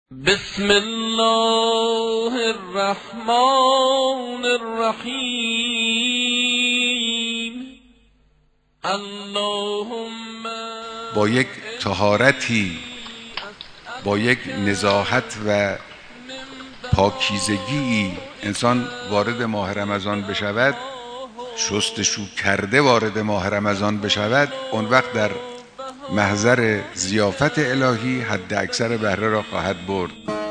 بسم الله الرحمن الرحیم. اللهم با یک طهارتی، با یک نزاهت و پاکیزگی انسان وارد ماه رمضان بشود، شستشو کرده وارد ماه رمضان بشود، اون وقت در محضر ضیافت الهی حد اکثر بهره را خواهد برد.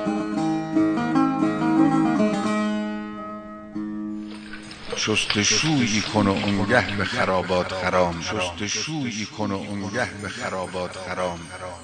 شستشویی کن و اونگه به خرابات خرام، شستشویی کن و اونگه به خرابات خرام.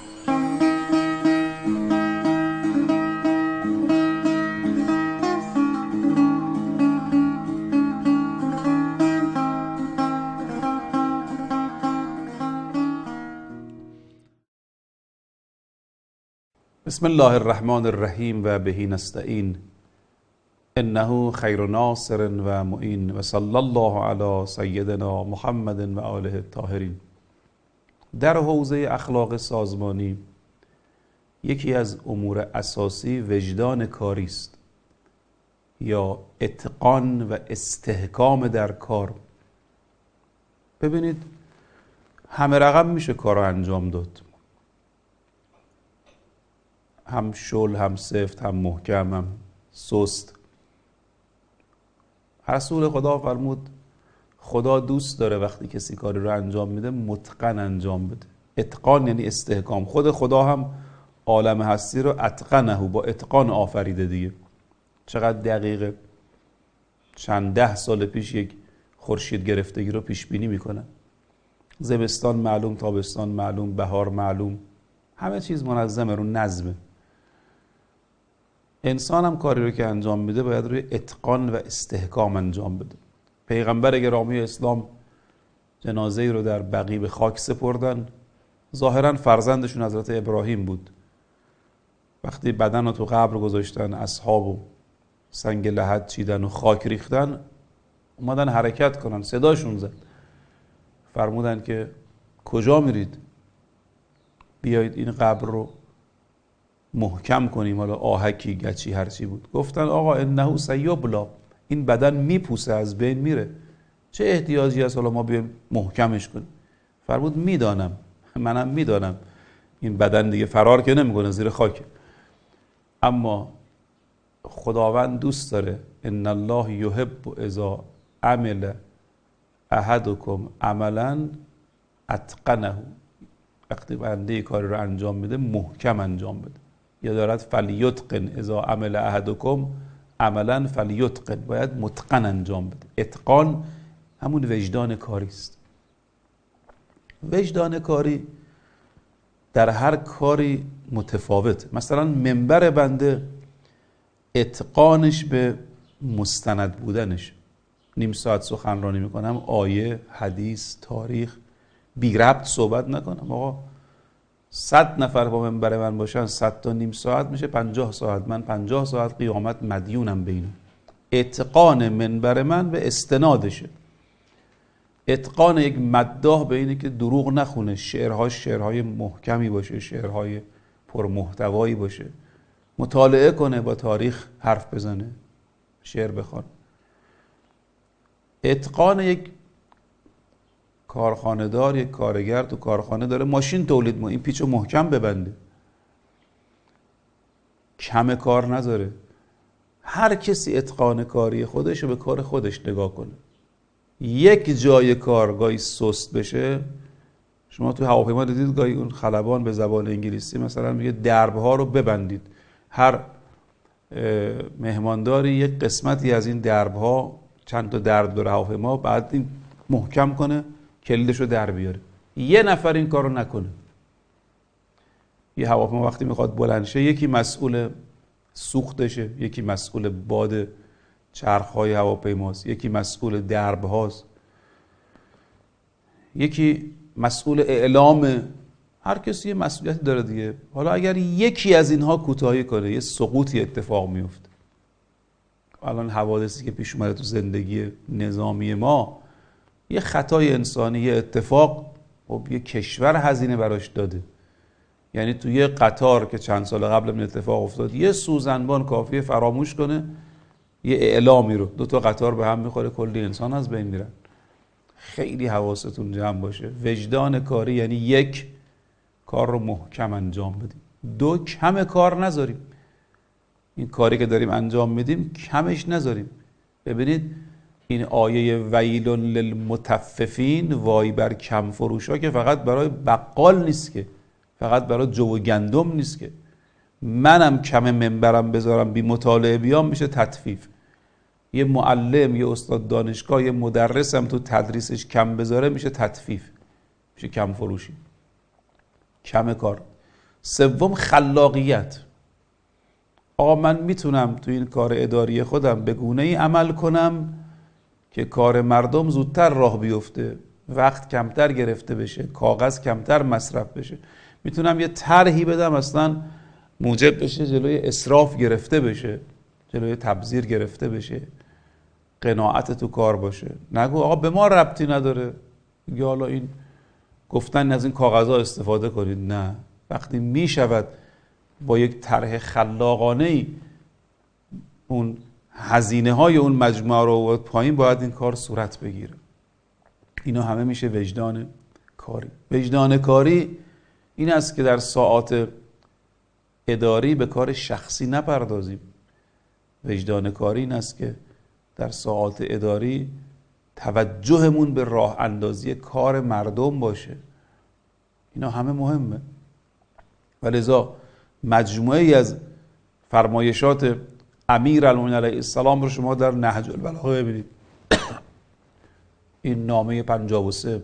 بسم الله الرحمن الرحیم و بهی نستعین، انه خیر ناصر و معین، و صلی الله علی سیدنا محمد و آله الطاهرین. در حوزه اخلاق سازمانی یکی از امور اساسی وجدان کاری است یا اتقان و استحکام در کار. ببینید همه رقم میشه کار رو انجام داد، هم شل، هم سفت، هم محکم، هم سست. رسول خدا فرمود خدا دوست داره وقتی کسی کاری رو انجام میده متقن انجام بده. اتقان یعنی استحکام. خود خدا هم عالم هستی رو اتقنه، با اتقان آفریده دیگه. چقدر دقیقه. چند 10 سال پیش یک خورشید گرفتگی رو پیش بینی میکنن. زمستان معلوم، تابستان معلوم، بهار معلوم، همه چیز منظمه، رو نظمه. انسان هم کاری رو که انجام میده باید روی اتقان و استحکام انجام بده. پیغمبر گرامی اسلام جنازه‌ای رو در بقیع به خاک سپردن. ظاهرا فرزندشون حضرت ابراهیم بود. وقتی بدن رو تو قبر گذاشتن، اصحاب و سنگ لحد چیدن و خاک ریختن، اومدن حرکت کنن، صداشون زد. فرمودن که کجا میرید؟ بیایید این قبر رو محکم کنیم، حالا آهکی، گچی، هرچی بود. گفتن آقا انه سیبلا، این بدن میپوسه، از بین میره، چه احتیاجی هست حالا ما بیایم محکمش کنیم؟ فرمود میدانم، منم میدانم این بدن دیگه فرار که نمیکنه، زیر خاک. اما خداوند دوست داره، ان الله یحب اذا عمل احدکم عملا اتقنه، وقتی بنده کاری رو انجام میده محکم انجام بده. یا دارد فلیتقن اذا عمل احدکم عملا فلیتقن، باید متقن انجام بده. اتقان همون وجدان کاری است. وجدان کاری در هر کاری متفاوت. مثلا منبر بنده اتقانش به مستند بودنش. نیم ساعت سخنرانی میکنم، آیه، حدیث، تاریخ بی ربط صحبت نکنم. آقا 100 نفر با منبر من باشن، 100 تا نیم ساعت میشه 50 ساعت. من 50 ساعت قیامت مدیونم به اینو. اتقان منبر من به استنادشه. اتقان یک مداح به اینه که دروغ نخونه، شعرهای محکمی باشه، شعرهای پرمحتوایی باشه، مطالعه کنه، با تاریخ حرف بزنه، شعر بخوان. اتقان یک کارخانه دار، یک کارگر تو کارخانه داره ماشین تولید این پیچو محکم ببنده، کم کار نذاره. هر کسی اتقان کاری خودش رو به کار خودش نگاه کنه. یک جای کار گاهی سست بشه، شما تو هواپیما دیدید گاهی اون خلبان به زبان انگلیسی مثلا میگه دربها رو ببندید. هر مهمانداری یک قسمتی از این دربها، چند تا درب داره هواپیما، بعد این محکم کنه، کلیدش رو در بیاره. یه نفر این کار رو نکنه. یه هواپیما وقتی میخواد بلند شه، یکی مسئول سوختشه، یکی مسئول باد چرخهای هواپیماست، یکی مسئول دربهاست، یکی مسئول اعلام. هر کسی یه مسئولیتی داره دیگه. حالا اگر یکی از اینها کوتاهی کنه، یه سقوطی اتفاق میفته. الان حوادثی که پیش اومده تو زندگی نظامی ما، یه خطای انسانی، یه اتفاق، خب یه کشور هزینه براش داده، یعنی توی یه قطار که چند سال قبل من اتفاق افتاد، یه سوزنبان کافیه فراموش کنه یه اعلامی رو، 2 تا قطار به هم میخوره، کلی انسان از بین میرن. خیلی حواستون جمع باشه. وجدان کاری یعنی 1 کار رو محکم انجام بدیم، 2 کم کار نذاریم. این کاری که داریم انجام میدیم کمش نذاریم. ببینید این آیه ویل للمطففین، وای بر کم فروشا، که فقط برای بقال نیست، که فقط برای جو و گندم نیست، که منم کم منبرم بذارم بی مطالعه بیام میشه تطفیف. یه معلم، یه استاد دانشگاه، یه مدرسم تو تدریسش کم بذاره میشه تطفیف، میشه کم فروشی، کم کار. 3 خلاقیت. آقا من میتونم تو این کار اداری خودم به گونه‌ای عمل کنم که کار مردم زودتر راه بیفته، وقت کمتر گرفته بشه، کاغذ کمتر مصرف بشه. میتونم یه طرحی بدم اصلا موجب بشه جلوی اسراف گرفته بشه، جلوی تبذیر گرفته بشه، قناعت تو کار باشه. نگو آقا به ما ربطی نداره، یا حالا این گفتن از این کاغذها استفاده کنید. نه، وقتی میشود با یک طرح خلاقانه‌ای اون هزینه های اون مجموعه رو آورد پایین، باید این کار صورت بگیره. اینا همه میشه وجدان کاری. وجدان کاری این است که در ساعات اداری به کار شخصی نپردازیم. وجدان کاری این است که در ساعات اداری توجهمون به راه اندازی کار مردم باشه. اینا همه مهمه. ولذا مجموعه ای از فرمایشات امیرالمومنین علیه السلام رو شما در نهج البلاغه ببینید. این نامه 53،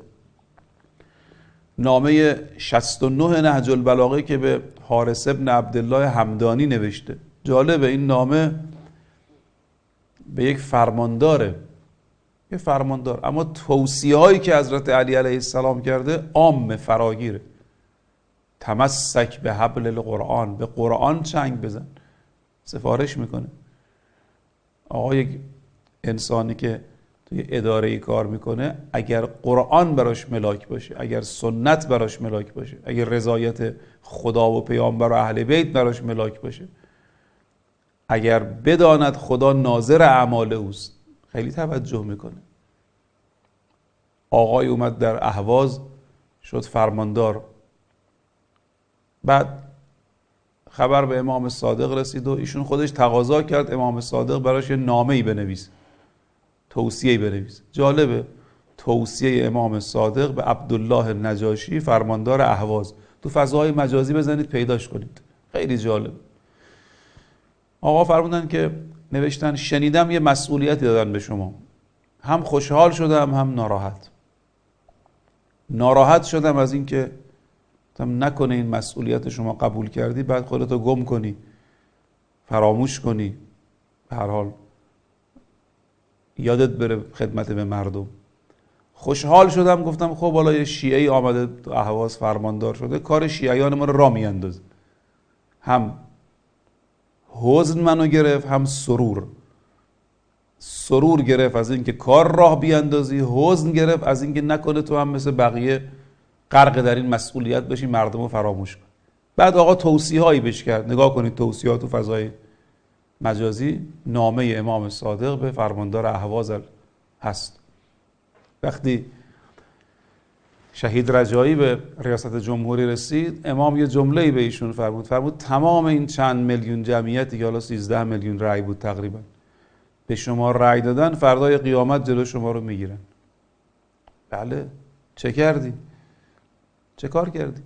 نامه 69 نهج البلاغه که به حارث ابن عبدالله همدانی نوشته. جالبه این نامه به یک فرمانداره، یه فرماندار، اما توصیه هایی که حضرت علی علیه السلام کرده عام، فراگیره. تمسک به حبل القرآن، به قرآن چنگ بزن، سفارش میکنه. آقا یک انسانی که توی اداره کار میکنه، اگر قرآن براش ملاک باشه، اگر سنت براش ملاک باشه، اگر رضایت خدا و پیامبر و اهل بیت براش ملاک باشه، اگر بداند خدا ناظر اعمال اوست، خیلی توجه میکنه. آقای اومد در اهواز شد فرماندار، بعد خبر به امام صادق رسید و ایشون خودش تقاضا کرد امام صادق براش یه نامه‌ای بنویسه، توصیه‌ای بنویسه. جالبه توصیه امام صادق به عبدالله نجاشی فرماندار اهواز، تو فضاهای مجازی بزنید پیداش کنید، خیلی جالب. آقا فرمودن که نوشتن شنیدم یه مسئولیتی دادن به شما، هم خوشحال شدم هم ناراحت. ناراحت شدم از این که نکنه این مسئولیت شما قبول کردی بعد خودتو گم کنی، فراموش کنی، به هر حال یادت بره خدمت به مردم. خوشحال شدم، گفتم خب حالا یه شیعه‌ای آمده تو اهواز فرماندار شده، کار شیعیان ما رو راه میاندازه. هم حزن منو گرفت، هم سرور گرفت از اینکه کار راه بیاندازی، حزن گرفت از اینکه نکنه تو هم مثل بقیه غرق در این مسئولیت بشی، مردم رو فراموش کن. بعد آقا توصیه هایی بهش کرد. نگاه کنید توصیهات تو فضای مجازی، نامه امام صادق به فرماندار اهواز هست. وقتی شهید رجایی به ریاست جمهوری رسید، امام یه جمله‌ای به ایشون فرمود تمام این چند میلیون جمعیتی که حالا 13 میلیون رأی بود تقریبا به شما رأی دادن، فردای قیامت جلو شما رو میگیرن. بله، چه کردی؟ چه کار کردی؟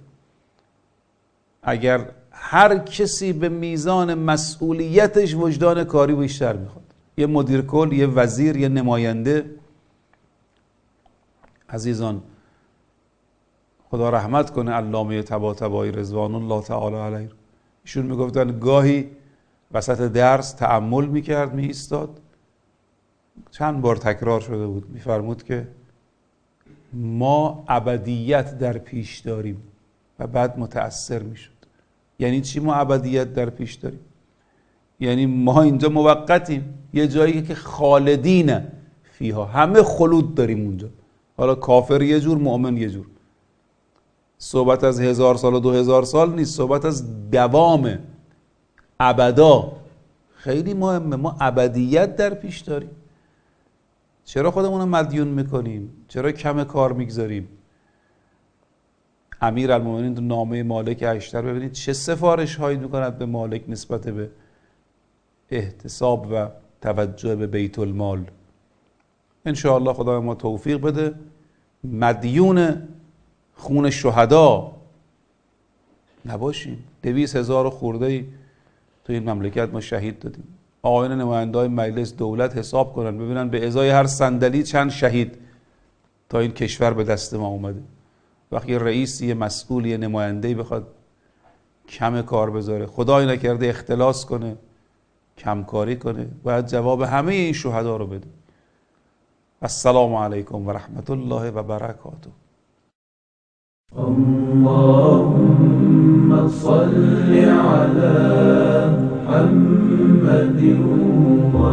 اگر هر کسی به میزان مسئولیتش وجدان کاری بیشتر میخواد، یه مدیر کل، یه وزیر، یه نماینده. عزیزان خدا رحمت کنه علامه طباطبایی رضوان الله تعالی علیه، ایشون میگفتن گاهی وسط درس تأمل میکرد، میایستاد، چند بار تکرار شده بود، میفرمود که ما ابدیت در پیش داریم و بعد متأثر میشد. یعنی چی ما ابدیت در پیش داریم؟ یعنی ما اینجا موقتیم، یه جایی که خالدین فیها، همه خلود داریم اونجا، حالا کافر یه جور، مؤمن یه جور. صحبت از 1000 سال و 2000 سال نیست، صحبت از دوام ابدا. خیلی مهمه، ما ابدیت در پیش داریم. چرا خودمون رو مدیون میکنیم؟ چرا کم کار میگذاریم؟ امیرالمومنین تو نامه مالک اشتر ببینید چه سفارش هایی میکند به مالک نسبت به احتساب و توجه به بیت المال. انشاءالله خدا ما توفیق بده مدیون خون شهدا نباشیم. 200,000 خورده‌ای تو این مملکت ما شهید دادیم. آقایان نماینده‌های مجلس دولت حساب کنن ببینن به ازای هر صندلی چند شهید تا این کشور به دست ما اومده. وقتی رئیسی مسئولی نماینده‌ای بخواد کم کار بذاره، خدای نکرده اختلاس کنه، کمکاری کنه، باید جواب همه این شهدا رو بده. السلام علیکم و رحمت الله و برکاته. اللهم صل على محمد